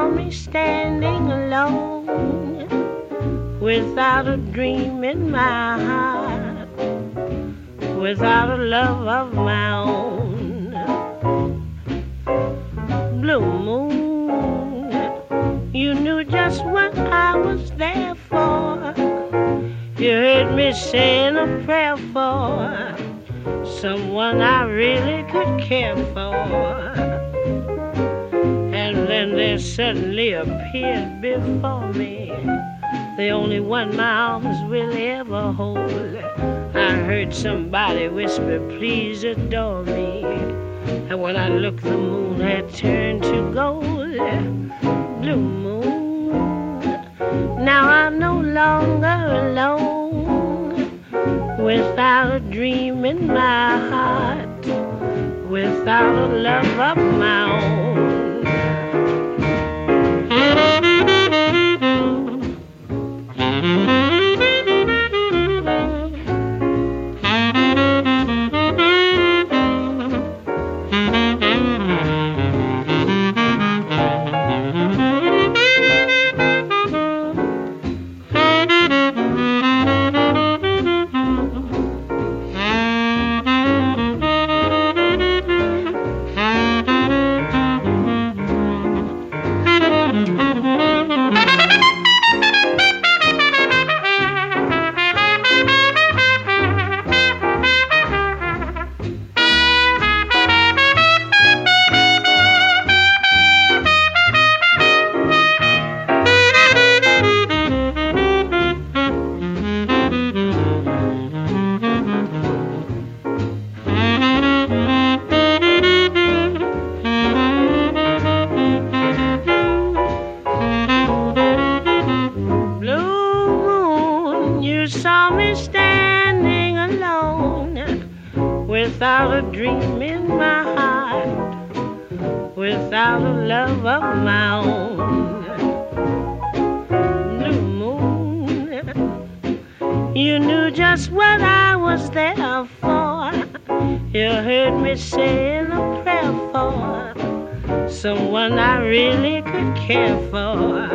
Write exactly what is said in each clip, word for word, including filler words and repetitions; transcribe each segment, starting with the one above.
saw me standing alone, without a dream in my heart, without a love of my own. Blue moon, you knew just what I was there for. You heard me saying a prayer for someone I really could care for. And then there suddenly appeared before me the only one my arms will ever hold. I heard somebody whisper, please adore me. And when I looked, the moon had turned to gold. Blue moon, now I'm no longer alone, without a dream in my heart, without a love of my own. You saw me standing alone, without a dream in my heart, without a love of my own. Blue moon, you knew just what I was there for. You heard me saying a prayer for someone I really could care for.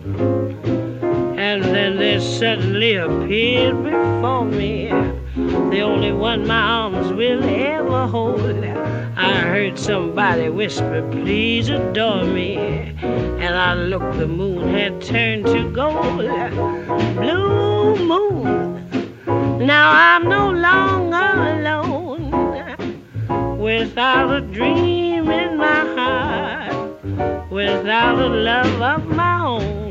And then there suddenly appeared before me the only one my arms will ever hold. I heard somebody whisper, please adore me. And I looked, the moon had turned to gold. Blue moon, now I'm no longer alone, without a dream in my heart, without a love of my own.